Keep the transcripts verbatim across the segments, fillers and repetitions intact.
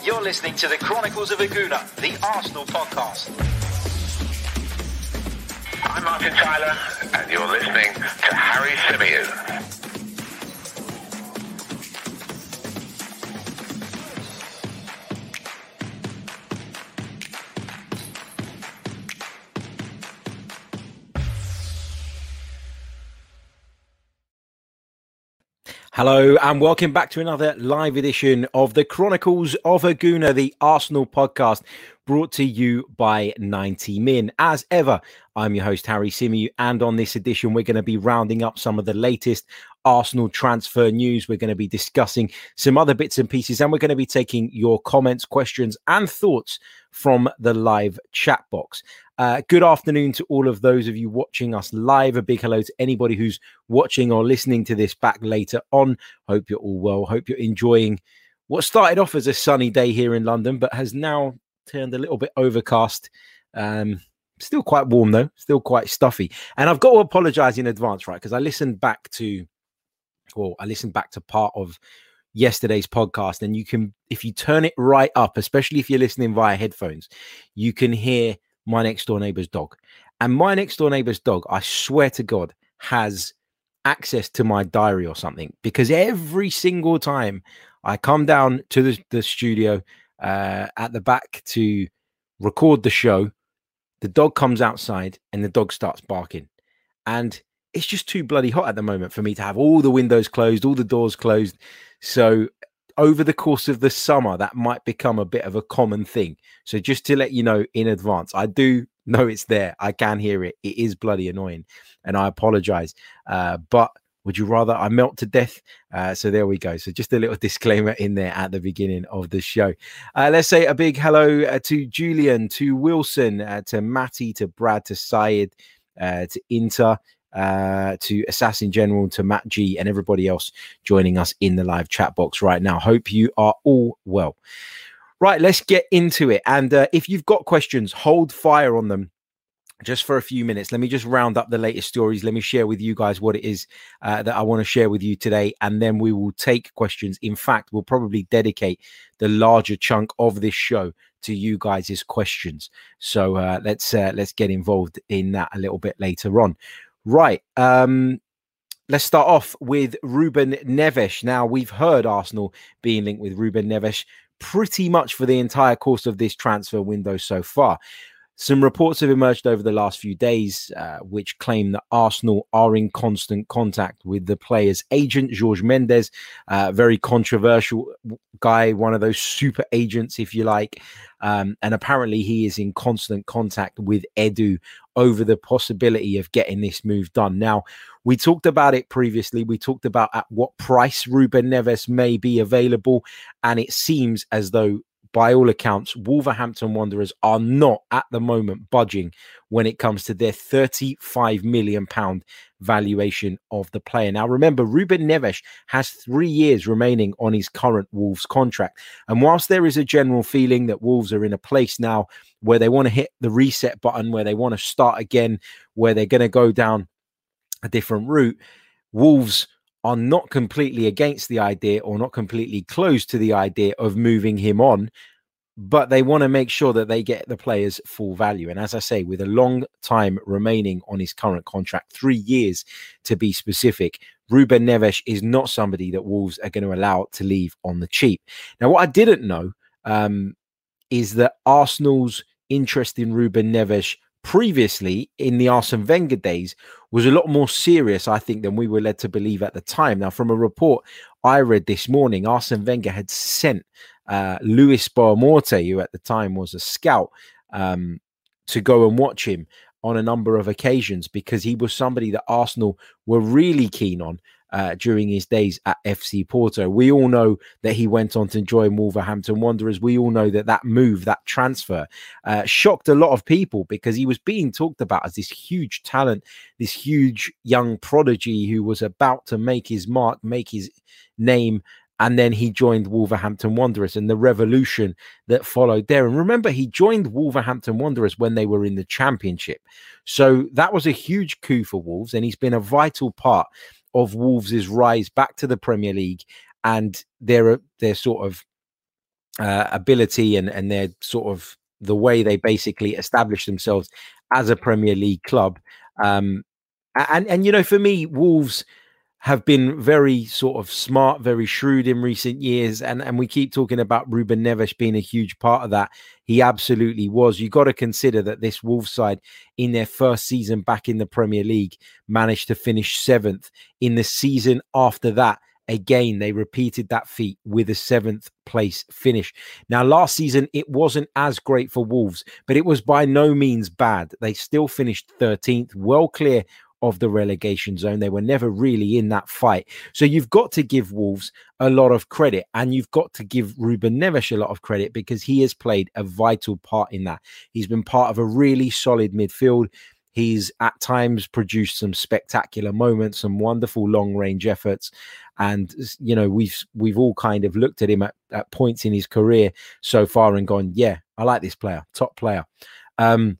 You're listening to the Chronicles of a Gooner, the Arsenal podcast. I'm Martin Tyler, and you're listening to Harry Symeou. Hello and welcome back to another live edition of the Chronicles of a Gooner, the Arsenal podcast, brought to you by ninety min. As ever, I'm your host, Harry Symeou, and on this edition, we're going to be rounding up some of the latest Arsenal transfer news. We're going to be discussing some other bits and pieces, and we're going to be taking your comments, questions, and thoughts from the live chat box. Uh, good afternoon to all of those of you watching us live. A big hello to anybody who's watching or listening to this back later on. Hope you're all well. Hope you're enjoying what started off as a sunny day here in London, but has now turned a little bit overcast. Um, still quite warm though, still quite stuffy. And I've got to apologize in advance, right? Because I listened back to, well, I listened back to part of yesterday's podcast, and you can, if you turn it right up, especially if you're listening via headphones, you can hear my next door neighbor's dog. And my next door neighbor's dog, I swear to God, has access to my diary or something, because every single time I come down to the, the studio uh, at the back to record the show, the dog comes outside and the dog starts barking. And it's just too bloody hot at the moment for me to have all the windows closed, all the doors closed. So over the course of the summer, that might become a bit of a common thing. So just to let you know in advance, I do know it's there. I can hear it. It is bloody annoying, and I apologize. Uh, but would you rather I melt to death? Uh, so there we go. So just a little disclaimer in there at the beginning of the show. Uh, let's say a big hello uh, to Julian, to Wilson, uh, to Matty, to Brad, to Syed, uh, to Inter, uh to Assassin General, to Matt G, and everybody else joining us in the live chat box right now. Hope you are all well. Right, let's get into it. And uh, if you've got questions, hold fire on them just for a few minutes. Let me just round up the latest stories. Let me share with you guys what it is uh, that I want to share with you today, and then we will take questions. In fact, we'll probably dedicate the larger chunk of this show to you guys' questions. So uh, let's uh, let's get involved in that a little bit later on. Right, um, let's start off with Ruben Neves. Now, we've heard Arsenal being linked with Ruben Neves pretty much for the entire course of this transfer window so far. Some reports have emerged over the last few days, uh, which claim that Arsenal are in constant contact with the player's agent, Jorge Mendes, uh, very controversial guy, one of those super agents, if you like. Um, and apparently he is in constant contact with Edu over the possibility of getting this move done. Now, we talked about it previously. We talked about at what price Ruben Neves may be available. And it seems as though, by all accounts, Wolverhampton Wanderers are not at the moment budging when it comes to their thirty-five million pounds valuation of the player. Now, remember, Ruben Neves has three years remaining on his current Wolves contract. And whilst there is a general feeling that Wolves are in a place now where they want to hit the reset button, where they want to start again, where they're going to go down a different route, Wolves are not completely against the idea or not completely close to the idea of moving him on, but they want to make sure that they get the player's full value. And as I say, with a long time remaining on his current contract, three years to be specific, Ruben Neves is not somebody that Wolves are going to allow to leave on the cheap. Now, what I didn't know um, is that Arsenal's interest in Ruben Neves previously in the Arsene Wenger days was a lot more serious, I think, than we were led to believe at the time. Now, from a report I read this morning, Arsene Wenger had sent uh, Luis Boamorte, who at the time was a scout, um, to go and watch him on a number of occasions, because he was somebody that Arsenal were really keen on uh, during his days at F C Porto. We all know that he went on to join Wolverhampton Wanderers. We all know that that move, that transfer, uh, shocked a lot of people, because he was being talked about as this huge talent, this huge young prodigy who was about to make his mark, make his name. And then he joined Wolverhampton Wanderers and the revolution that followed there. And remember, he joined Wolverhampton Wanderers when they were in the Championship. So that was a huge coup for Wolves. And he's been a vital part of Wolves' rise back to the Premier League and their, their sort of uh, ability and, and their sort of the way they basically established themselves as a Premier League club. Um, and, and, you know, for me, Wolves have been very sort of smart, very shrewd in recent years. And, and we keep talking about Ruben Neves being a huge part of that. He absolutely was. You got to consider that this Wolves side in their first season back in the Premier League managed to finish seventh. In the season after that, again, they repeated that feat with a seventh place finish. Now, last season, it wasn't as great for Wolves, but it was by no means bad. They still finished thirteenth, well clear of the relegation zone. They were never really in that fight. So you've got to give Wolves a lot of credit, and you've got to give Ruben Neves a lot of credit because he has played a vital part in that. He's been part of a really solid midfield. He's at times produced some spectacular moments, some wonderful long-range efforts. And, you know, we've we've all kind of looked at him at, at points in his career so far and gone, yeah, I like this player, top player. Um,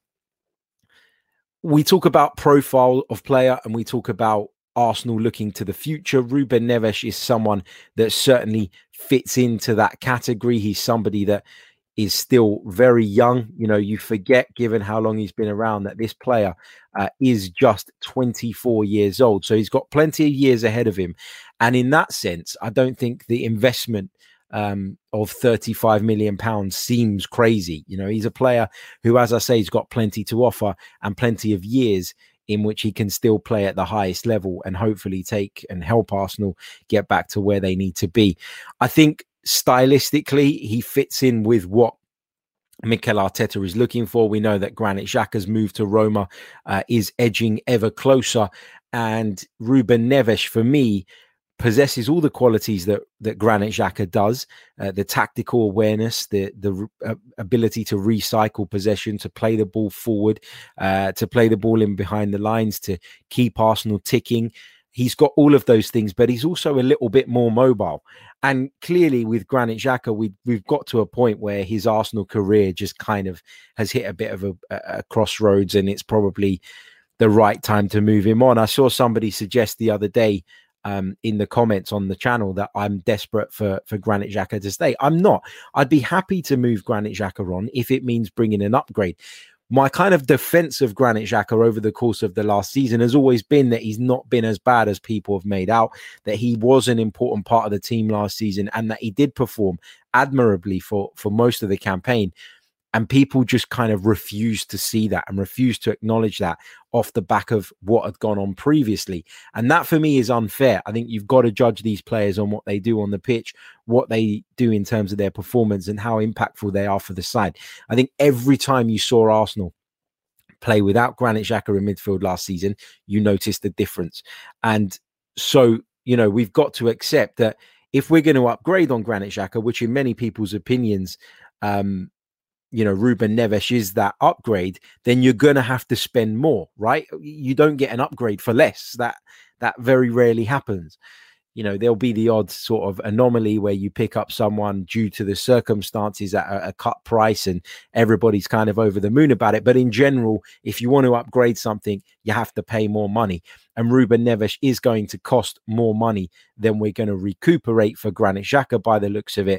we talk about profile of player and we talk about Arsenal looking to the future. Ruben Neves is someone that certainly fits into that category. He's somebody that is still very young. You know, you forget, given how long he's been around, that this player uh, is just twenty-four years old. So he's got plenty of years ahead of him. And in that sense, I don't think the investment um, of thirty-five million pounds seems crazy. You know, he's a player who, as I say, has got plenty to offer and plenty of years in which he can still play at the highest level and hopefully take and help Arsenal get back to where they need to be. I think stylistically, he fits in with what Mikel Arteta is looking for. We know that Granit Xhaka's move to Roma uh, is edging ever closer. And Ruben Neves, for me, possesses all the qualities that that Granit Xhaka does, uh, the tactical awareness, the the uh, ability to recycle possession, to play the ball forward, uh, to play the ball in behind the lines, to keep Arsenal ticking. He's got all of those things, but he's also a little bit more mobile. And clearly with Granit Xhaka, we, we've got to a point where his Arsenal career just kind of has hit a bit of a, a crossroads, and it's probably the right time to move him on. I saw somebody suggest the other day um, in the comments on the channel that I'm desperate for, for Granit Xhaka to stay. I'm not. I'd be happy to move Granit Xhaka on if it means bringing an upgrade. My kind of defense of Granit Xhaka over the course of the last season has always been that he's not been as bad as people have made out, that he was an important part of the team last season, and that he did perform admirably for, for most of the campaign. And people just kind of refused to see that and refused to acknowledge that off the back of what had gone on previously. And that for me is unfair. I think you've got to judge these players on what they do on the pitch, what they do in terms of their performance and how impactful they are for the side. I think every time you saw Arsenal play without Granit Xhaka in midfield last season, you noticed the difference. And so, you know, we've got to accept that if we're going to upgrade on Granit Xhaka, which in many people's opinions, um, you know, Ruben Neves is that upgrade, then you're going to have to spend more, right? You don't get an upgrade for less. That that very rarely happens. You know, there'll be the odd sort of anomaly where you pick up someone due to the circumstances at a, a cut price and everybody's kind of over the moon about it. But in general, if you want to upgrade something, you have to pay more money. And Ruben Neves is going to cost more money than we're going to recuperate for Granit Xhaka by the looks of it.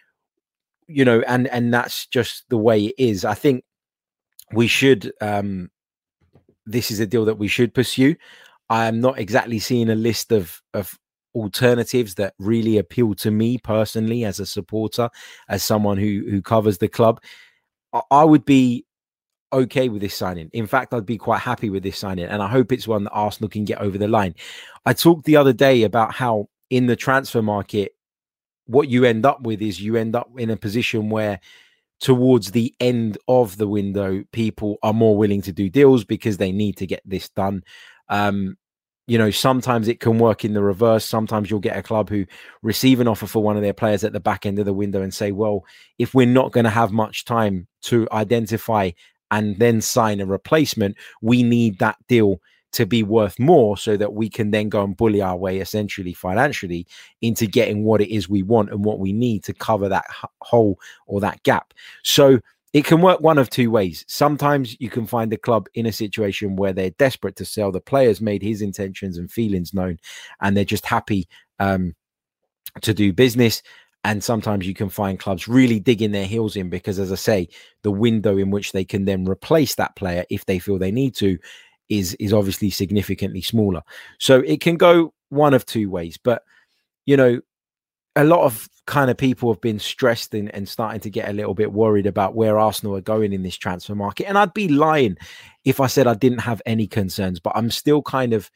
You know, and and that's just the way it is. I think we should, um, this is a deal that we should pursue. I am not exactly seeing a list of, of alternatives that really appeal to me personally as a supporter, as someone who, who covers the club. I, I would be okay with this signing. In fact, I'd be quite happy with this signing, and I hope it's one that Arsenal can get over the line. I talked the other day about how in the transfer market, what you end up with is you end up in a position where towards the end of the window, people are more willing to do deals because they need to get this done. Um, you know, sometimes it can work in the reverse. Sometimes you'll get a club who receive an offer for one of their players at the back end of the window and say, well, if we're not going to have much time to identify and then sign a replacement, we need that deal to be worth more so that we can then go and bully our way essentially financially into getting what it is we want and what we need to cover that hole or that gap. So it can work one of two ways. Sometimes you can find the club in a situation where they're desperate to sell. The player's made his intentions and feelings known, and they're just happy um, to do business. And sometimes you can find clubs really digging their heels in because, as I say, the window in which they can then replace that player if they feel they need to is, is obviously significantly smaller. So it can go one of two ways. But, you know, a lot of kind of people have been stressed and, and starting to get a little bit worried about where Arsenal are going in this transfer market. And I'd be lying if I said I didn't have any concerns, but I'm still kind of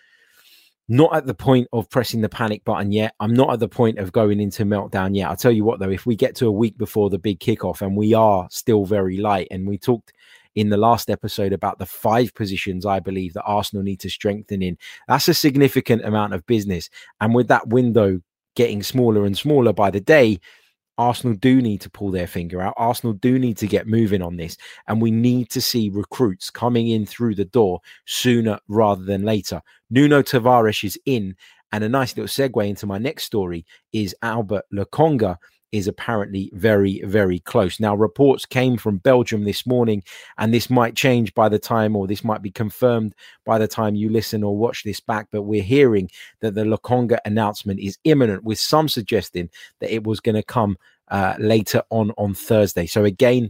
not at the point of pressing the panic button yet. I'm not at the point of going into meltdown yet. I'll tell you what, though, if we get to a week before the big kickoff and we are still very light, and we talked in the last episode about the five positions I believe that Arsenal need to strengthen in, that's a significant amount of business. And with that window getting smaller and smaller by the day, Arsenal do need to pull their finger out. Arsenal do need to get moving on this. And we need to see recruits coming in through the door sooner rather than later. Nuno Tavares is in. And a nice little segue into my next story is Albert Lokonga is apparently very, very close. Now, reports came from Belgium this morning, and this might change by the time, or this might be confirmed by the time you listen or watch this back, but we're hearing that the Lokonga announcement is imminent, with some suggesting that it was going to come uh, later on on Thursday. So again,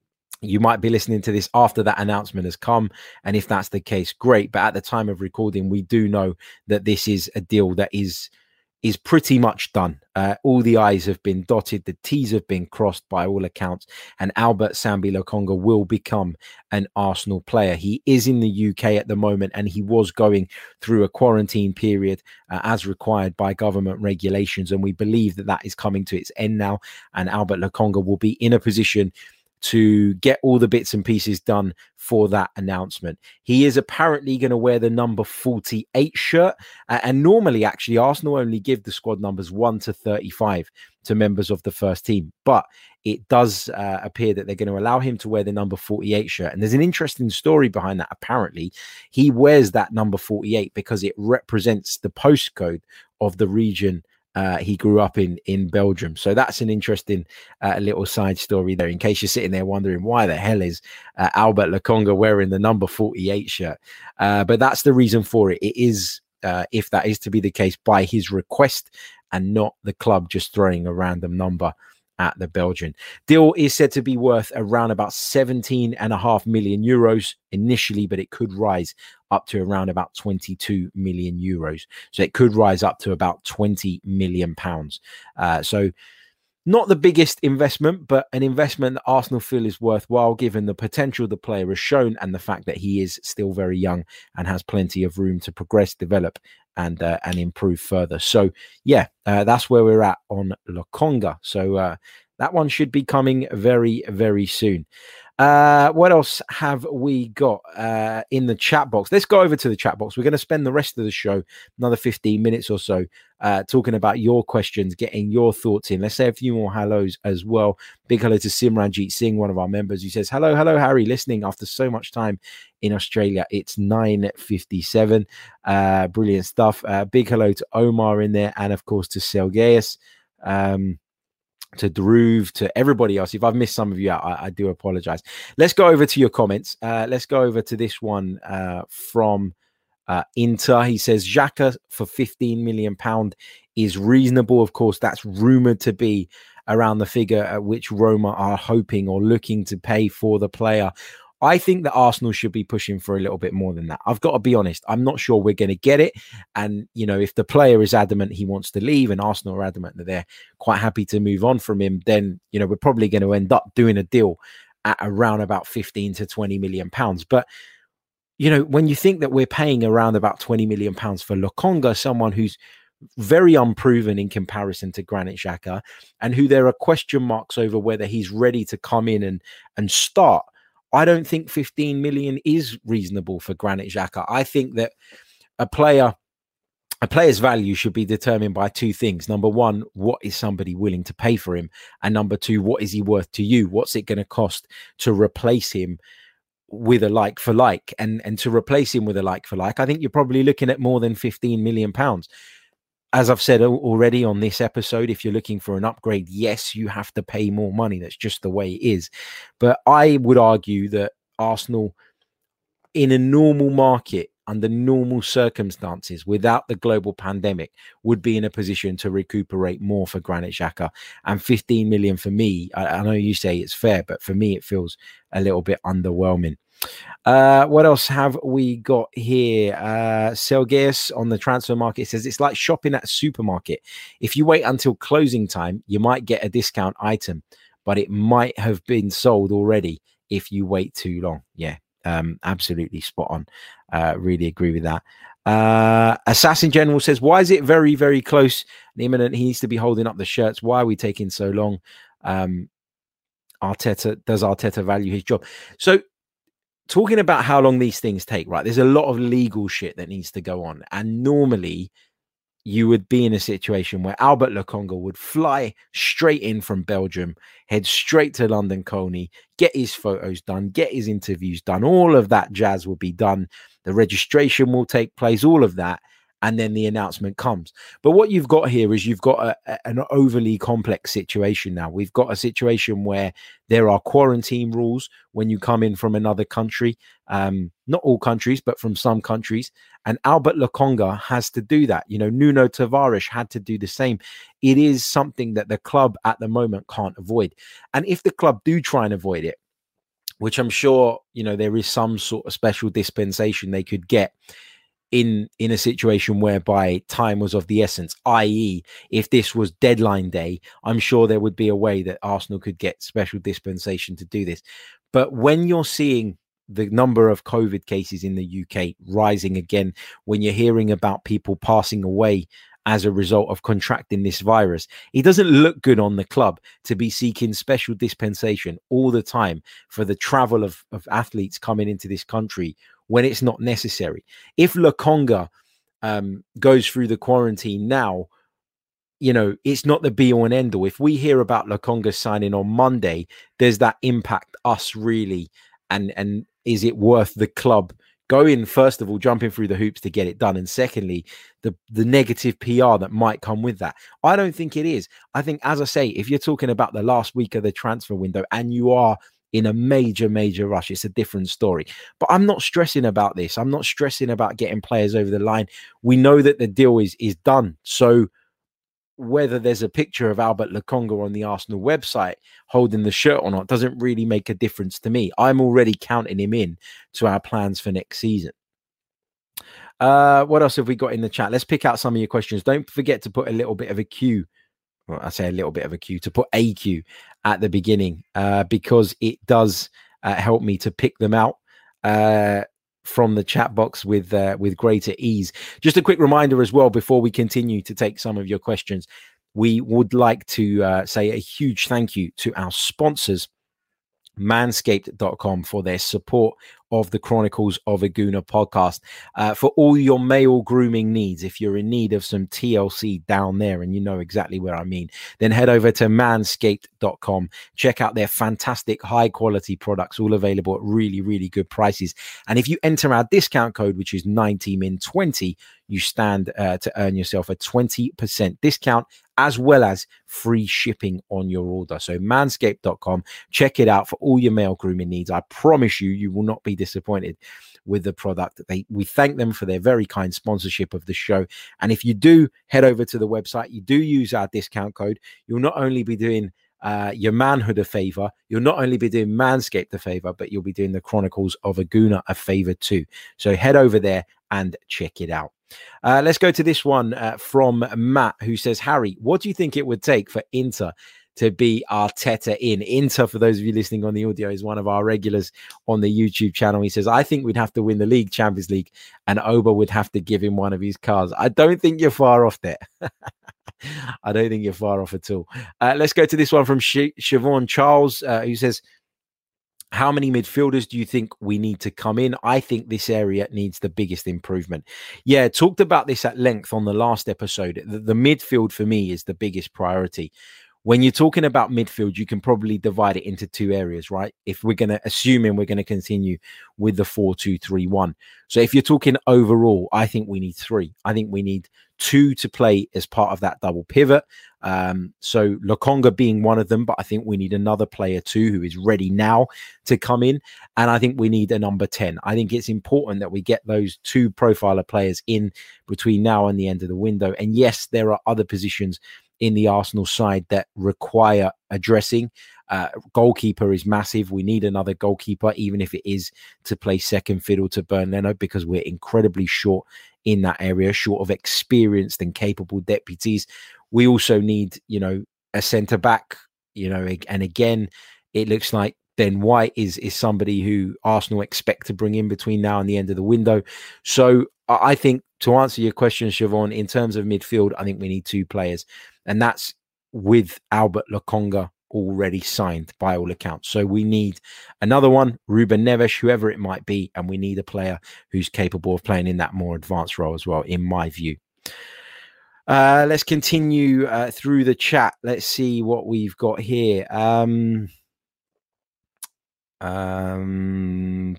you might be listening to this after that announcement has come. And if that's the case, great. But at the time of recording, we do know that this is a deal that is is pretty much done. Uh, all the I's have been dotted, the T's have been crossed by all accounts, and Albert Sambi Lokonga will become an Arsenal player. He is in the U K at the moment, and he was going through a quarantine period uh, as required by government regulations, and we believe that that is coming to its end now, and Albert Lokonga will be in a position to get all the bits and pieces done for that announcement. He is apparently going to wear the number forty-eight shirt. Uh, and normally, actually, Arsenal only give the squad numbers one to thirty-five to members of the first team. But it does uh, appear that they're going to allow him to wear the number forty-eight shirt. And there's an interesting story behind that. Apparently, he wears that number forty-eight because it represents the postcode of the region Uh, he grew up in in Belgium. So that's an interesting uh, little side story there, in case you're sitting there wondering why the hell is uh, Albert Lokonga wearing the number forty-eight shirt. Uh, but that's the reason for it. It is, uh, if that is to be the case, by his request and not the club just throwing a random number at the Belgian. Deal is said to be worth around about seventeen and a half million euros initially, but it could rise up to around about twenty-two million euros. So it could rise up to about twenty million pounds. Uh, so not the biggest investment, but an investment that Arsenal feel is worthwhile given the potential the player has shown and the fact that he is still very young and has plenty of room to progress, develop, and uh, and improve further. So yeah, uh, that's where we're at on Lokonga. So uh, that one should be coming very, very soon. Uh, what else have we got uh, in the chat box? Let's go over to the chat box. We're going to spend the rest of the show, another fifteen minutes or so, uh, talking about your questions, getting your thoughts in. Let's say a few more hellos as well. Big hello to Simranjit Singh, one of our members, who says, hello, hello, Harry, listening after so much time in Australia. It's nine fifty-seven. Uh, brilliant stuff. Uh, big hello to Omar in there, and of course to Sergeius. Um, to Dhruv, to everybody else. If I've missed some of you out, I, I do apologize. Let's go over to your comments. Uh, let's go over to this one uh, from uh, Inter. He says, Xhaka for fifteen million pounds is reasonable. Of course, that's rumored to be around the figure at which Roma are hoping or looking to pay for the player. I think that Arsenal should be pushing for a little bit more than that. I've got to be honest. I'm not sure we're going to get it. And, you know, if the player is adamant he wants to leave and Arsenal are adamant that they're quite happy to move on from him, then, you know, we're probably going to end up doing a deal at around about fifteen to twenty million pounds. But, you know, when you think that we're paying around about twenty million pounds for Lokonga, someone who's very unproven in comparison to Granit Xhaka, and who there are question marks over whether he's ready to come in and, and start, I don't think fifteen million is reasonable for Granit Xhaka. I think that a player, a player's value should be determined by two things. Number one, what is somebody willing to pay for him? And number two, what is he worth to you? What's it going to cost to replace him with a like for like? And, and to replace him with a like for like, I think you're probably looking at more than fifteen million pounds. As I've said already on this episode, if you're looking for an upgrade, yes, you have to pay more money. That's just the way it is. But I would argue that Arsenal, in a normal market, under normal circumstances, without the global pandemic, would be in a position to recuperate more for Granit Xhaka. And fifteen million for me, I, I know you say it's fair, but for me, it feels a little bit underwhelming. Uh, what else have we got here? Uh, Selgeus on the transfer market says it's like shopping at a supermarket. If you wait until closing time, you might get a discount item, but it might have been sold already if you wait too long. Yeah, um, absolutely spot on. Uh, really agree with that. Uh, Assassin General says, why is it very, very close and imminent? He needs to be holding up the shirts. Why are we taking so long? Um, Arteta, does Arteta value his job? So, talking about how long these things take, right? There's a lot of legal shit that needs to go on. And normally you would be in a situation where Albert Lokonga would fly straight in from Belgium, head straight to London Colney, get his photos done, get his interviews done. All of that jazz will be done. The registration will take place, all of that. And then the announcement comes. But what you've got here is you've got a, a, an overly complex situation now. We've got a situation where there are quarantine rules when you come in from another country. Um, not all countries, but from some countries. And Albert Lokonga has to do that. You know, Nuno Tavares had to do the same. It is something that the club at the moment can't avoid. And if the club do try and avoid it, which I'm sure, you know, there is some sort of special dispensation they could get, in in a situation whereby time was of the essence, that is, if this was deadline day, I'm sure there would be a way that Arsenal could get special dispensation to do this. But when you're seeing the number of COVID cases in the U K rising again, when you're hearing about people passing away as a result of contracting this virus, it doesn't look good on the club to be seeking special dispensation all the time for the travel of, of athletes coming into this country when it's not necessary. If Lokonga um, goes through the quarantine now, you know, it's not the be all and end all. If we hear about Lokonga signing on Monday, does that impact us really? And, and is it worth the club going, first of all, jumping through the hoops to get it done? And secondly, the, the negative P R that might come with that. I don't think it is. I think, as I say, if you're talking about the last week of the transfer window and you are in a major, major rush, it's a different story. But I'm not stressing about this. I'm not stressing about getting players over the line. We know that the deal is, is done. So whether there's a picture of Albert Lokonga on the Arsenal website holding the shirt or not doesn't really make a difference to me. I'm already counting him in to our plans for next season. Uh, what else have we got in the chat? Let's pick out some of your questions. Don't forget to put a little bit of a Q. Well, I say a little bit of a Q, to put a Q at the beginning, uh, because it does uh, help me to pick them out uh, from the chat box with uh, with greater ease. Just a quick reminder as well, before we continue to take some of your questions, we would like to uh, say a huge thank you to our sponsors, manscaped dot com, for their support of the Chronicles of a Gooner podcast. Uh, for all your male grooming needs, if you're in need of some T L C down there, and you know exactly where I mean, then head over to manscaped dot com. Check out their fantastic high quality products, all available at really, really good prices. And if you enter our discount code, which is ninety min twenty, you stand uh, to earn yourself a twenty percent discount, as well as free shipping on your order. So manscaped dot com, check it out for all your male grooming needs. I promise you, you will not be disappointed with the product. They, we thank them for their very kind sponsorship of the show. And if you do head over to the website, you do use our discount code, you'll not only be doing uh, your manhood a favor, you'll not only be doing Manscaped a favor, but you'll be doing the Chronicles of a Gooner a favor too. So head over there and check it out. Uh, let's go to this one uh, from Matt, who says, Harry, what do you think it would take for Inter to be Arteta in? Inter, for those of you listening on the audio, is one of our regulars on the YouTube channel. He says, I think we'd have to win the league, Champions League, and Oba would have to give him one of his cars. I don't think you're far off there. I don't think you're far off at all. Uh, let's go to this one from Sh- Siobhan Charles, uh, who says, how many midfielders do you think we need to come in? I think this area needs the biggest improvement. Yeah, talked about this at length on the last episode. The, the midfield for me is the biggest priority. When you're talking about midfield, you can probably divide it into two areas, right? If we're going to, assuming we're going to continue with the four two three one. So if you're talking overall, I think we need three. I think we need two to play as part of that double pivot. Um, so Lokonga being one of them, but I think we need another player too who is ready now to come in. And I think we need a number ten. I think it's important that we get those two profiler players in between now and the end of the window. And yes, there are other positions in the Arsenal side that require addressing. Uh, goalkeeper is massive. We need another goalkeeper, even if it is to play second fiddle to Bernd Leno, because we're incredibly short in that area, short of experienced and capable deputies. We also need, you know, a centre back, you know, and again, it looks like Ben White is is somebody who Arsenal expect to bring in between now and the end of the window. So I think, to answer your question, Siobhan, in terms of midfield, I think we need two players, and that's with Albert Lokonga already signed by all accounts. So we need another one, Ruben Neves, whoever it might be, and we need a player who's capable of playing in that more advanced role as well, in my view. Uh, let's continue uh, through the chat. Let's see what we've got here. Um, um,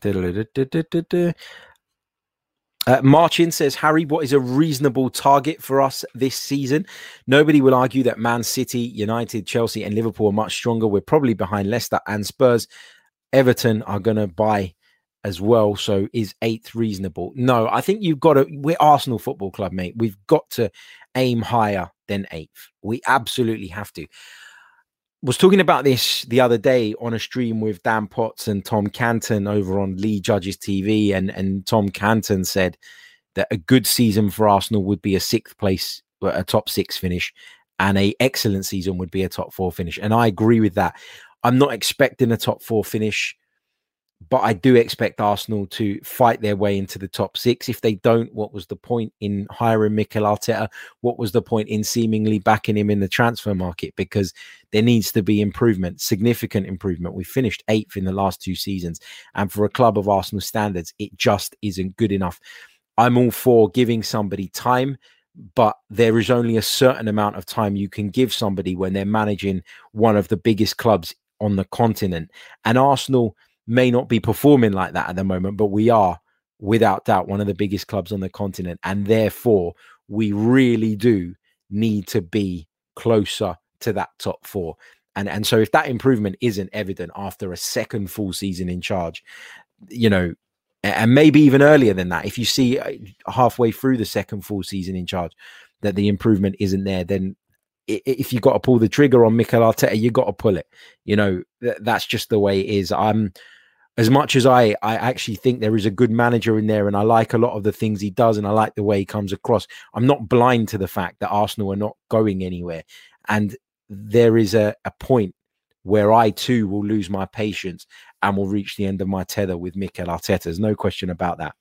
Uh, Marcin says, Harry, what is a reasonable target for us this season? Nobody will argue that Man City, United, Chelsea and Liverpool are much stronger. We're probably behind Leicester and Spurs. Everton are going to buy as well. So is eighth reasonable? No, I think you've got to, we're Arsenal Football Club, mate. We've got to aim higher than eighth. We absolutely have to. Was talking about this the other day on a stream with Dan Potts and Tom Canton over on Lee Judges T V, and and Tom Canton said that a good season for Arsenal would be a sixth place, a top six finish, and a excellent season would be a top four finish. And I agree with that. I'm not expecting a top four finish, but I do expect Arsenal to fight their way into the top six. If they don't, what was the point in hiring Mikel Arteta? What was the point in seemingly backing him in the transfer market? Because there needs to be improvement, significant improvement. We finished eighth in the last two seasons. And for a club of Arsenal standards, it just isn't good enough. I'm all for giving somebody time, but there is only a certain amount of time you can give somebody when they're managing one of the biggest clubs on the continent. And Arsenal may not be performing like that at the moment, but we are without doubt one of the biggest clubs on the continent. And therefore, we really do need to be closer to that top four. And, and so if that improvement isn't evident after a second full season in charge, you know, and maybe even earlier than that, if you see halfway through the second full season in charge that the improvement isn't there, then if you've got to pull the trigger on Mikel Arteta, you've got to pull it. You know, th- that's just the way it is. I'm, as much as I, I actually think there is a good manager in there, and I like a lot of the things he does, and I like the way he comes across, I'm not blind to the fact that Arsenal are not going anywhere. And there is a, a point where I too will lose my patience and will reach the end of my tether with Mikel Arteta. There's no question about that.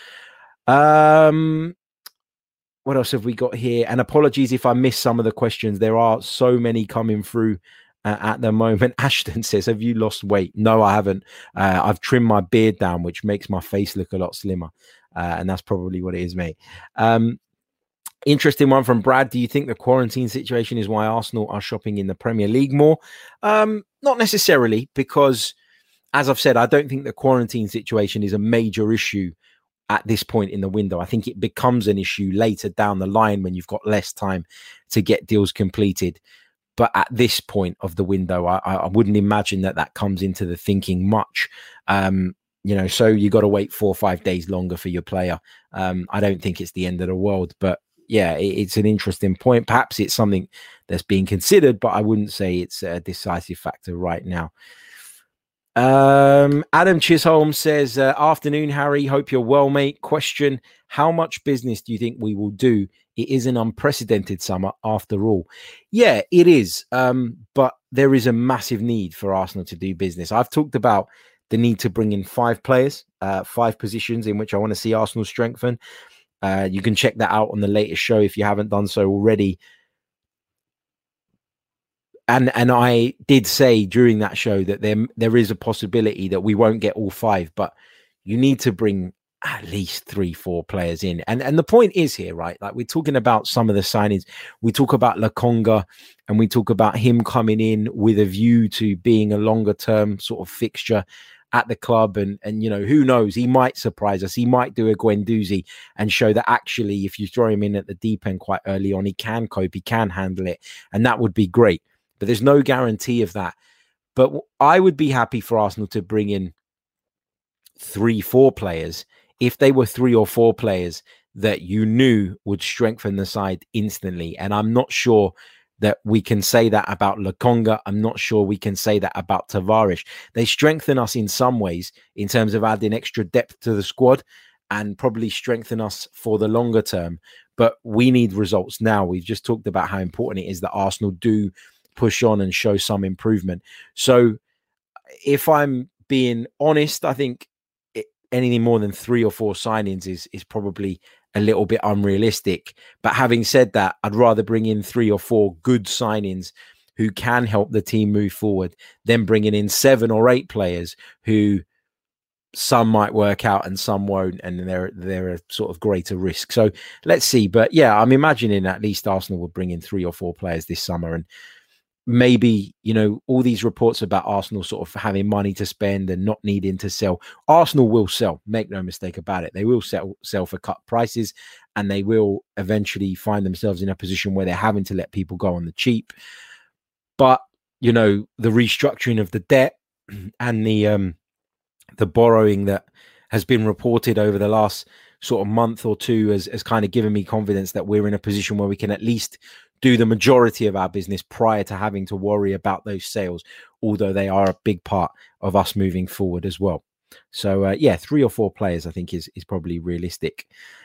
Um, what else have we got here? And apologies if I missed some of the questions. There are so many coming through uh, at the moment. Ashton says, have you lost weight? No, I haven't. Uh, I've trimmed my beard down, which makes my face look a lot slimmer. Uh, and that's probably what it is, mate. Um, Interesting one from Brad. Do you think the quarantine situation is why Arsenal are shopping in the Premier League more? Um, not necessarily, because, as I've said, I don't think the quarantine situation is a major issue at this point in the window. I think it becomes an issue later down the line when you've got less time to get deals completed. But at this point of the window, I, I wouldn't imagine that that comes into the thinking much. Um, you know, so you got to wait four or five days longer for your player. Um, I don't think it's the end of the world, but yeah, it's an interesting point. Perhaps it's something that's being considered, but I wouldn't say it's a decisive factor right now. Um, Adam Chisholm says, uh, afternoon, Harry. Hope you're well, mate. Question, how much business do you think we will do? It is an unprecedented summer after all. Yeah, it is. Um, but there is a massive need for Arsenal to do business. I've talked about the need to bring in five players, uh, five positions in which I want to see Arsenal strengthen. Uh, you can check that out on the latest show if you haven't done so already. And and I did say during that show that there, there is a possibility that we won't get all five, but you need to bring at least three, four players in. And and the point is here, right? Like, we're talking about some of the signings. We talk about Lokonga, and we talk about him coming in with a view to being a longer term sort of fixture. at the club. And, and, you know, who knows, he might surprise us. He might do a Guendouzi and show that actually, if you throw him in at the deep end quite early on, he can cope, he can handle it. And that would be great. But there's no guarantee of that. But I would be happy for Arsenal to bring in three, four players if they were three or four players that you knew would strengthen the side instantly. And I'm not sure that we can say that about Lokonga. I'm not sure we can say that about Tavares. They strengthen us in some ways in terms of adding extra depth to the squad and probably strengthen us for the longer term. But we need results now. We've just talked about how important it is that Arsenal do push on and show some improvement. So if I'm being honest, I think it, anything more than three or four signings is, is probably a little bit unrealistic. But having said that, I'd rather bring in three or four good signings who can help the team move forward than bringing in seven or eight players who some might work out and some won't, and they're they're a sort of greater risk. So let's see. But yeah, I'm imagining at least Arsenal will bring in three or four players this summer. And maybe, you know, all these reports about Arsenal sort of having money to spend and not needing to sell. Arsenal will sell, make no mistake about it. They will sell, sell for cut prices, and they will eventually find themselves in a position where they're having to let people go on the cheap. But, you know, the restructuring of the debt and the um, the borrowing that has been reported over the last sort of month or two has, has kind of given me confidence that we're in a position where we can at least do the majority of our business prior to having to worry about those sales, although they are a big part of us moving forward as well. So, uh, yeah, three or four players, I think, is is probably realistic.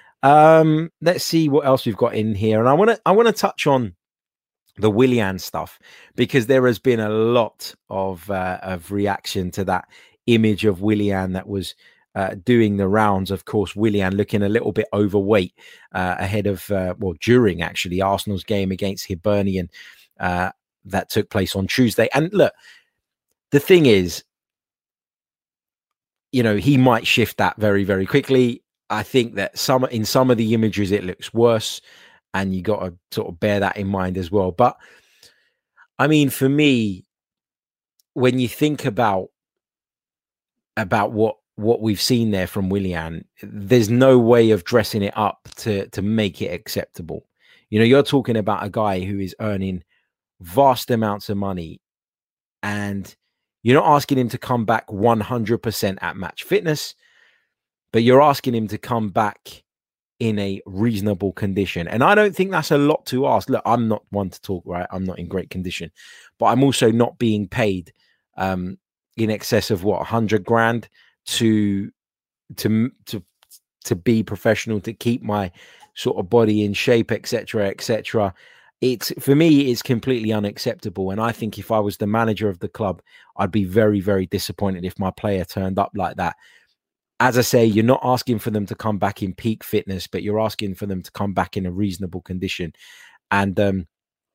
Um, let's see what else we've got in here. And I want to I want to touch on the Willian stuff, because there has been a lot of, uh, of reaction to that image of Willian that was Uh, doing the rounds. Of course, Willian looking a little bit overweight uh, ahead of, uh, well, during actually Arsenal's game against Hibernian uh, that took place on Tuesday. And look, the thing is, you know, he might shift that very, very quickly. I think that some in some of the images it looks worse, and you got to sort of bear that in mind as well. But I mean, for me, when you think about about what what we've seen there from Willian, there's no way of dressing it up to, to make it acceptable. You know, you're talking about a guy who is earning vast amounts of money, and you're not asking him to come back one hundred percent at match fitness, but you're asking him to come back in a reasonable condition. And I don't think that's a lot to ask. Look, I'm not one to talk, right? I'm not in great condition, but I'm also not being paid um, in excess of what, one hundred grand to to to to be professional, to keep my sort of body in shape, etc, etc. It's, for me, it's completely unacceptable. And I think if I was the manager of the club, I'd be very, very disappointed if my player turned up like that. As I say, you're not asking for them to come back in peak fitness, but you're asking for them to come back in a reasonable condition. And um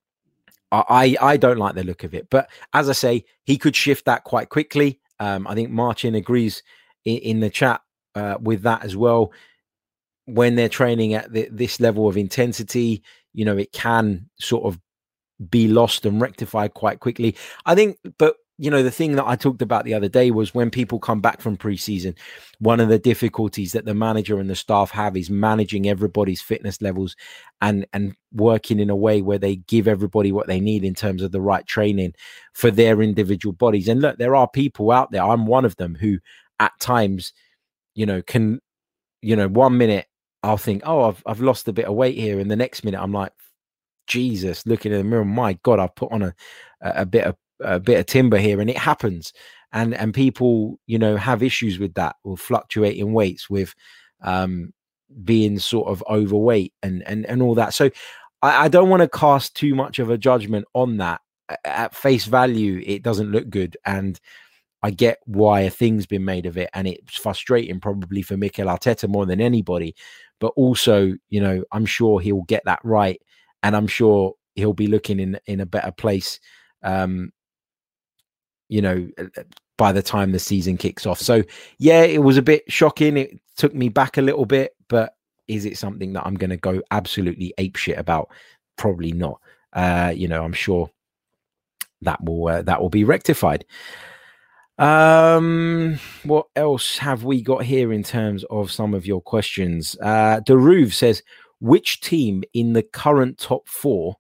I I don't like the look of it. But as I say, he could shift that quite quickly. Um, I think Marcin agrees in, in the chat uh, with that as well. When they're training at the, this level of intensity, you know, it can sort of be lost and rectified quite quickly, I think. But, you know, the thing that I talked about the other day was when people come back from preseason, one of the difficulties that the manager and the staff have is managing everybody's fitness levels and, and working in a way where they give everybody what they need in terms of the right training for their individual bodies. And look, there are people out there, I'm one of them, who at times, you know, can, you know, one minute I'll think, oh, I've, I've lost a bit of weight here. And the next minute I'm like, Jesus, looking in the mirror, my God, I've put on a, a bit of, a bit of timber here. And it happens. And, and people, you know, have issues with that, with fluctuating weights, with um, being sort of overweight and, and, and all that. So I, I don't want to cast too much of a judgment on that. At face value, it doesn't look good. And I get why a thing's been made of it. And it's frustrating probably for Mikel Arteta more than anybody. But also, you know, I'm sure he'll get that right. And I'm sure he'll be looking in, in a better place, um, you know, by the time the season kicks off. So, yeah, it was a bit shocking. It took me back a little bit. But is it something that I'm going to go absolutely apeshit about? Probably not. Uh, you know, I'm sure that will uh, that will be rectified. Um, what else have we got here in terms of some of your questions? Uh, Daruv says, which team in the current top four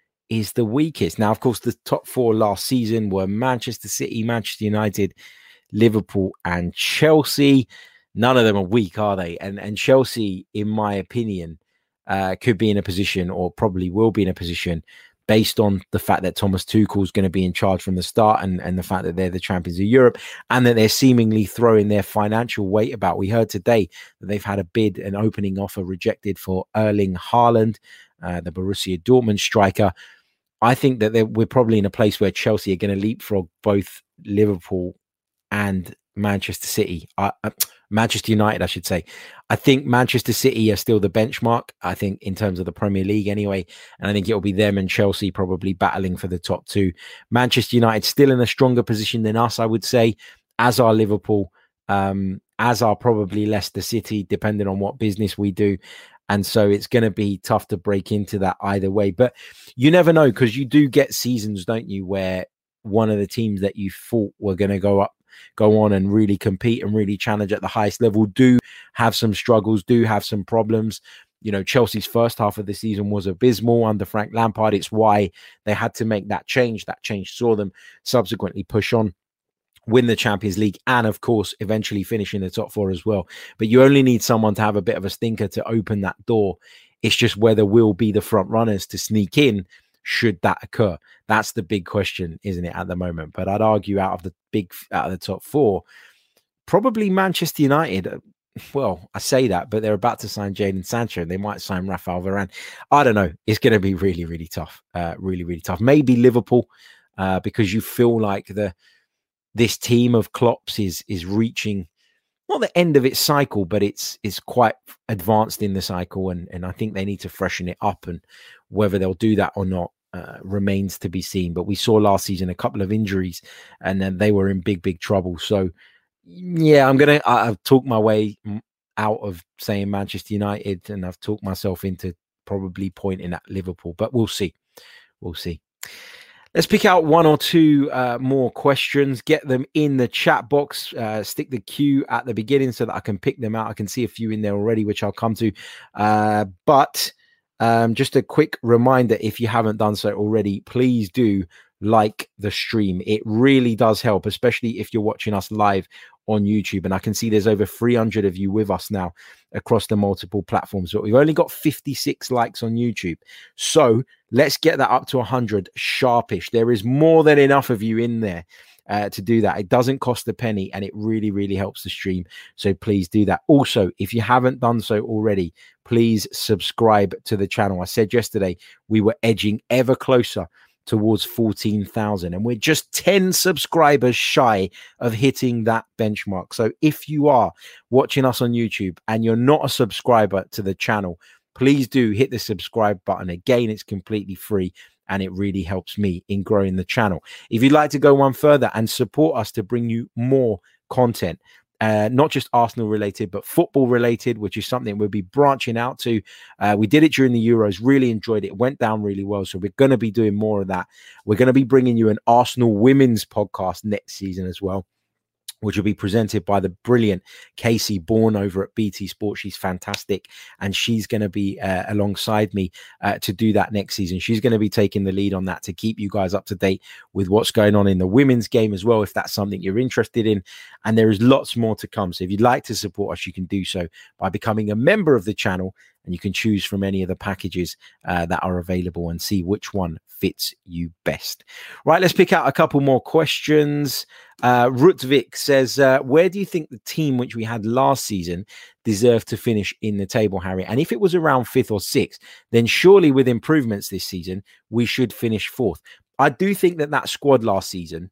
is the weakest? Now, of course, the top four last season were Manchester City, Manchester United, Liverpool, and Chelsea. None of them are weak, are they? And and Chelsea, in my opinion, uh, could be in a position, or probably will be in a position, based on the fact that Thomas Tuchel is going to be in charge from the start, and, and the fact that they're the champions of Europe, and that they're seemingly throwing their financial weight about. We heard today that they've had a bid, an opening offer rejected for Erling Haaland, uh, the Borussia Dortmund striker. I think that we're probably in a place where Chelsea are going to leapfrog both Liverpool and Manchester City, uh, uh, Manchester United, I should say. I think Manchester City are still the benchmark, I think, in terms of the Premier League anyway. And I think it'll be them and Chelsea probably battling for the top two. Manchester United still in a stronger position than us, I would say, as are Liverpool, um, as are probably Leicester City, depending on what business we do. And so it's going to be tough to break into that either way. But you never know, because you do get seasons, don't you, where one of the teams that you thought were going to go up, go on and really compete and really challenge at the highest level do have some struggles, do have some problems. You know, Chelsea's first half of the season was abysmal under Frank Lampard. It's why they had to make that change. That change saw them subsequently push on, win the Champions League, and of course eventually finish in the top four as well. But you only need someone to have a bit of a stinker to open that door. It's just whether we'll be the front runners to sneak in should that occur. That's the big question, isn't it, at the moment? But I'd argue out of the big out of the top four, probably Manchester United. Well, I say that, but they're about to sign Jadon Sancho. They might sign Rafael Varane. I don't know. It's going to be really, really tough. Uh, really, really tough. Maybe Liverpool, uh, because you feel like the this team of Klopp's is is reaching not the end of its cycle, but it's it's quite advanced in the cycle, and and I think they need to freshen it up. And whether they'll do that or not uh, remains to be seen. But we saw last season a couple of injuries, and then they were in big, big trouble. So yeah, I'm gonna I've talked my way out of saying Manchester United, and I've talked myself into probably pointing at Liverpool. But we'll see, we'll see. Let's pick out one or two uh, more questions, get them in the chat box, uh, stick the queue at the beginning so that I can pick them out. I can see a few in there already, which I'll come to. Uh, but um, just a quick reminder, if you haven't done so already, please do like the stream. It really does help, especially if you're watching us live on YouTube. And I can see there's over three hundred of you with us now across the multiple platforms, but we've only got fifty-six likes on YouTube. So let's get that up to one hundred sharpish. There is more than enough of you in there uh, to do that. It doesn't cost a penny, and it really, really helps the stream. So please do that. Also, if you haven't done so already, please subscribe to the channel. I said yesterday we were edging ever closer towards fourteen thousand, and we're just ten subscribers shy of hitting that benchmark. So if you are watching us on YouTube and you're not a subscriber to the channel, please do hit the subscribe button. Again, it's completely free, and it really helps me in growing the channel. If you'd like to go one further and support us to bring you more content, Uh, not just Arsenal related, but football related, which is something we'll be branching out to. Uh, we did it during the Euros, really enjoyed it. It went down really well. So we're going to be doing more of that. We're going to be bringing you an Arsenal women's podcast next season as well, which will be presented by the brilliant Casey Bourne over at B T Sport. She's fantastic, and she's going to be uh, alongside me uh, to do that next season. She's going to be taking the lead on that to keep you guys up to date with what's going on in the women's game as well, if that's something you're interested in. And there is lots more to come. So if you'd like to support us, you can do so by becoming a member of the channel, and you can choose from any of the packages uh, that are available and see which one fits you best. Right, let's pick out a couple more questions. Uh, Rutvik says, uh, where do you think the team which we had last season deserved to finish in the table, Harry? And if it was around fifth or sixth, then surely with improvements this season, we should finish fourth. I do think that that squad last season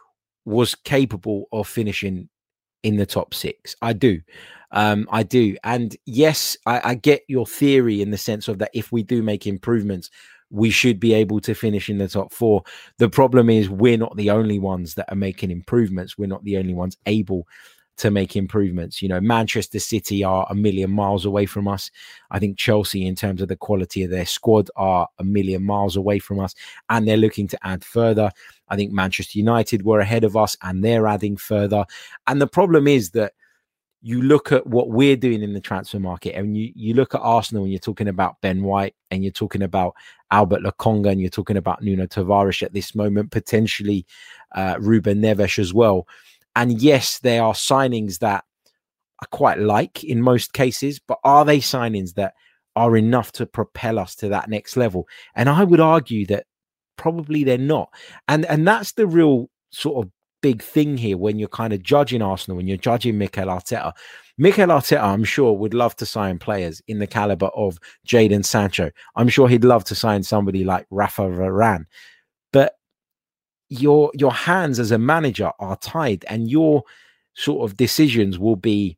was capable of finishing in the top six. I do. Um, I do. And yes, I, I get your theory in the sense of that if we do make improvements, we should be able to finish in the top four. The problem is we're not the only ones that are making improvements. We're not the only ones able to make improvements. You know, Manchester City are a million miles away from us. I think Chelsea, in terms of the quality of their squad, are a million miles away from us, and they're looking to add further. I think Manchester United were ahead of us, and they're adding further. And the problem is that you look at what we're doing in the transfer market, and you, you look at Arsenal and you're talking about Ben White, and you're talking about Albert Lokonga, and you're talking about Nuno Tavares at this moment, potentially uh, Ruben Neves as well. And yes, there are signings that I quite like in most cases, but are they signings that are enough to propel us to that next level? And I would argue that probably they're not. And, and that's the real sort of big thing here when you're kind of judging Arsenal, when you're judging Mikel Arteta. Mikel Arteta, I'm sure, would love to sign players in the caliber of Jadon Sancho. I'm sure he'd love to sign somebody like Rafa Varane. But your your hands as a manager are tied, and your sort of decisions will be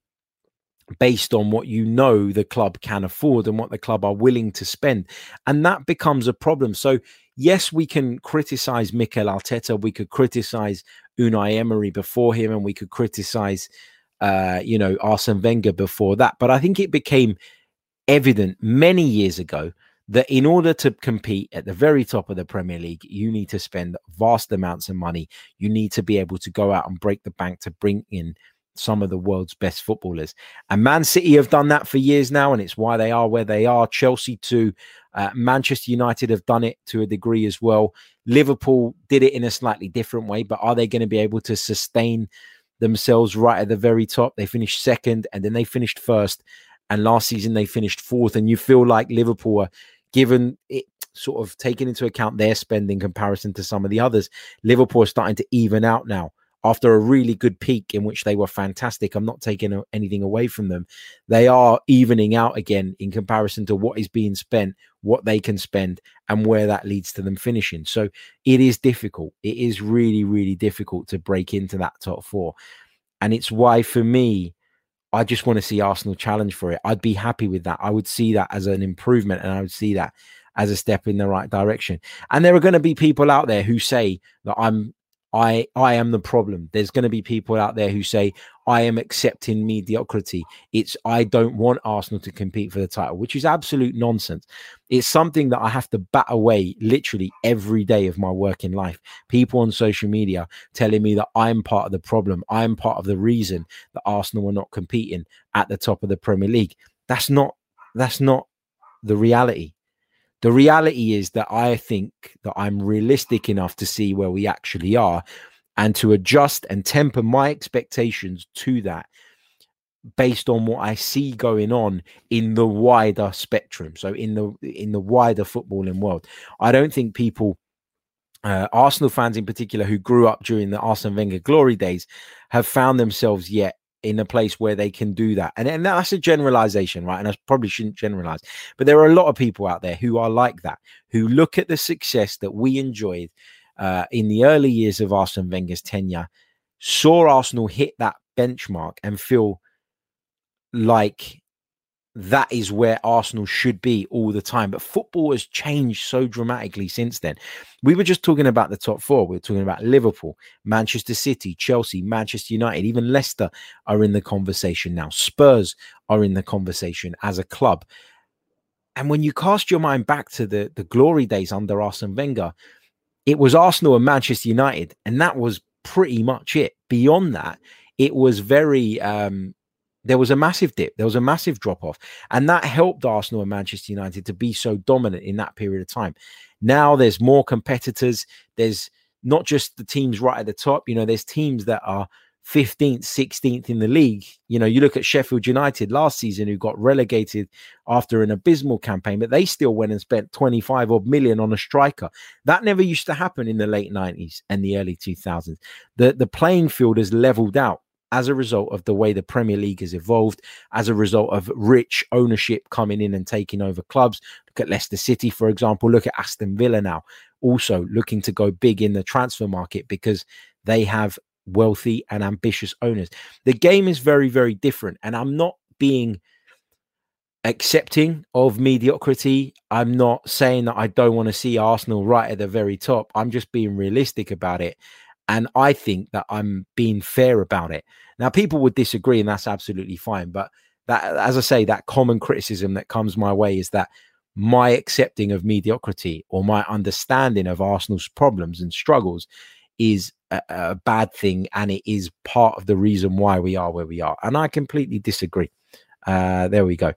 based on what you know the club can afford and what the club are willing to spend. And that becomes a problem. So yes, we can criticize Mikel Arteta. We could criticize Unai Emery before him, and we could criticize, uh, you know, Arsene Wenger before that. But I think it became evident many years ago that in order to compete at the very top of the Premier League, you need to spend vast amounts of money. You need to be able to go out and break the bank to bring in some of the world's best footballers. And Man City have done that for years now, and it's why they are where they are. Chelsea too. Uh, Manchester United have done it to a degree as well. Liverpool did it in a slightly different way, but are they going to be able to sustain themselves right at the very top? They finished second, and then they finished first, and last season they finished fourth. And you feel like Liverpool are, given it sort of taking into account their spend in comparison to some of the others, Liverpool are starting to even out now. After a really good peak in which they were fantastic, I'm not taking anything away from them. They are evening out again in comparison to what is being spent, what they can spend, and where that leads to them finishing. So it is difficult. It is really, really difficult to break into that top four. And it's why, for me, I just want to see Arsenal challenge for it. I'd be happy with that. I would see that as an improvement, and I would see that as a step in the right direction. And there are going to be people out there who say that I'm I, I am the problem. There's going to be people out there who say, I am accepting mediocrity. It's, I don't want Arsenal to compete for the title, which is absolute nonsense. It's something that I have to bat away literally every day of my working life. People on social media telling me that I'm part of the problem. I'm part of the reason that Arsenal are not competing at the top of the Premier League. That's not, that's not the reality. The reality is that I think that I'm realistic enough to see where we actually are, and to adjust and temper my expectations to that based on what I see going on in the wider spectrum. So in the in the wider footballing world, I don't think people, uh, Arsenal fans in particular, who grew up during the Arsene Wenger glory days, have found themselves yet in a place where they can do that. And, and that's a generalization, right? And I probably shouldn't generalize, but there are a lot of people out there who are like that, who look at the success that we enjoyed uh, in the early years of Arsene Wenger's tenure, saw Arsenal hit that benchmark and feel like that is where Arsenal should be all the time. But football has changed so dramatically since then. We were just talking about the top four. We were talking about Liverpool, Manchester City, Chelsea, Manchester United. Even Leicester are in the conversation now. Spurs are in the conversation as a club. And when you cast your mind back to the, the glory days under Arsene Wenger, it was Arsenal and Manchester United, and that was pretty much it. Beyond that, it was very... Um, There was a massive dip. There was a massive drop-off. And that helped Arsenal and Manchester United to be so dominant in that period of time. Now there's more competitors. There's not just the teams right at the top. You know, there's teams that are fifteenth, sixteenth in the league. You know, you look at Sheffield United last season, who got relegated after an abysmal campaign, but they still went and spent twenty-five odd million on a striker. That never used to happen in the late nineties and the early two thousands. The, the playing field has leveled out as a result of the way the Premier League has evolved, as a result of rich ownership coming in and taking over clubs. Look at Leicester City, for example. Look at Aston Villa now, also looking to go big in the transfer market because they have wealthy and ambitious owners. The game is very, very different. And I'm not being accepting of mediocrity. I'm not saying that I don't want to see Arsenal right at the very top. I'm just being realistic about it. And I think that I'm being fair about it. Now, people would disagree, and that's absolutely fine. But that, as I say, that common criticism that comes my way is that my accepting of mediocrity, or my understanding of Arsenal's problems and struggles, is a, a bad thing, and it is part of the reason why we are where we are. And I completely disagree. Uh, there we go.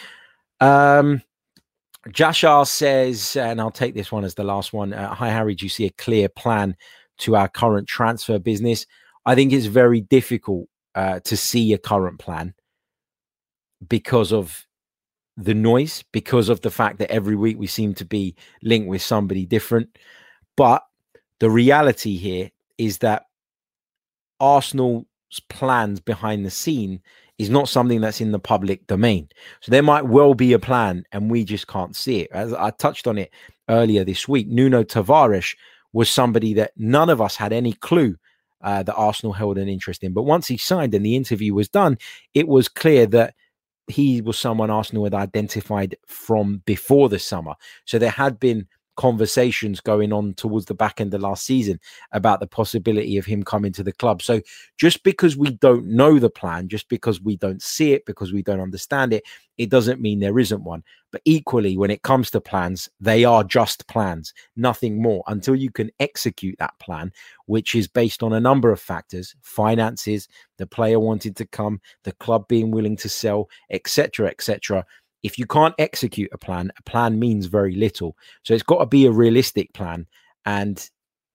Um, Jashar says, and I'll take this one as the last one. Uh, Hi, Harry. Do you see a clear plan to our current transfer business? I think it's very difficult uh, to see a current plan because of the noise, because of the fact that every week we seem to be linked with somebody different. But the reality here is that Arsenal's plans behind the scene is not something that's in the public domain. So there might well be a plan and we just can't see it. As I touched on it earlier this week, Nuno Tavares was somebody that none of us had any clue uh, that Arsenal held an interest in. But once he signed and the interview was done, it was clear that he was someone Arsenal had identified from before the summer. So there had been conversations going on towards the back end of last season about the possibility of him coming to the club. So just because we don't know the plan, just because we don't see it, because we don't understand it, it doesn't mean there isn't one. But equally, when it comes to plans, they are just plans, nothing more, until you can execute that plan, which is based on a number of factors: finances, the player wanting to come, the club being willing to sell, et cetera, et cetera. If you can't execute a plan, a plan means very little. So it's got to be a realistic plan. And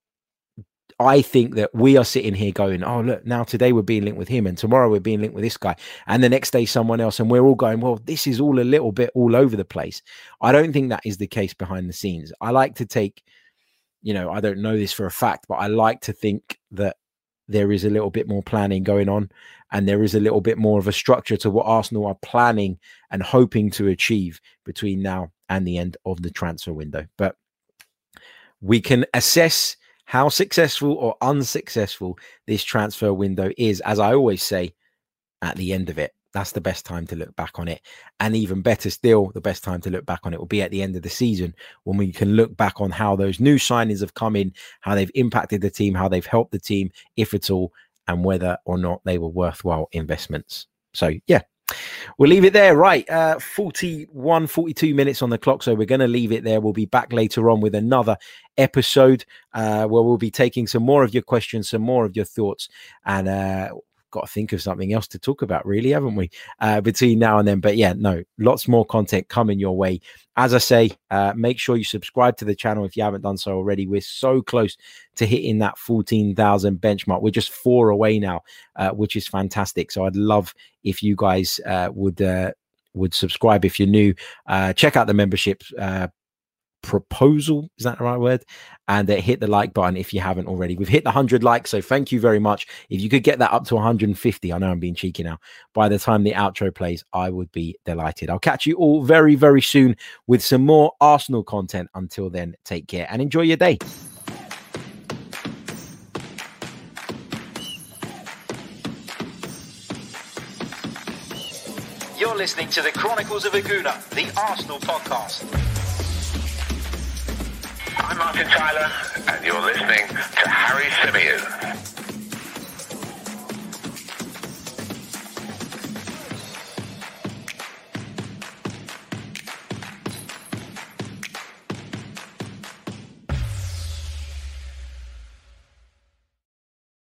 I think that we are sitting here going, oh, look, now today we're being linked with him and tomorrow we're being linked with this guy and the next day someone else. And we're all going, well, this is all a little bit all over the place. I don't think that is the case behind the scenes. I like to take, you know, I don't know this for a fact, but I like to think that there is a little bit more planning going on and there is a little bit more of a structure to what Arsenal are planning and hoping to achieve between now and the end of the transfer window. But we can assess how successful or unsuccessful this transfer window is, as I always say, at the end of it. That's the best time to look back on it. And even better still, the best time to look back on it will be at the end of the season, when we can look back on how those new signings have come in, how they've impacted the team, how they've helped the team, if at all, and whether or not they were worthwhile investments. So, yeah, we'll leave it there. Right. Uh, forty-one, forty-two minutes on the clock. So we're going to leave it there. We'll be back later on with another episode uh, where we'll be taking some more of your questions, some more of your thoughts, and uh, got to think of something else to talk about, really, haven't we, uh, between now and then? But yeah, no, lots more content coming your way. As I say, uh, make sure you subscribe to the channel if you haven't done so already. We're so close to hitting that fourteen thousand benchmark. We're just four away now, uh, which is fantastic. So I'd love if you guys uh, would uh, would subscribe if you're new. Uh, check out the membership uh, proposal, is that the right word? And uh, hit the like button if you haven't already. We've hit the one hundred likes, so thank you very much. If you could get that up to one hundred fifty, I know I'm being cheeky now, by the time the outro plays, I would be delighted. I'll catch you all very, very soon with some more Arsenal content. Until then, take care and enjoy your day. You're listening to the Chronicles of Aguna, the Arsenal podcast. I'm Martin Tyler, and you're listening to Harry Symeou.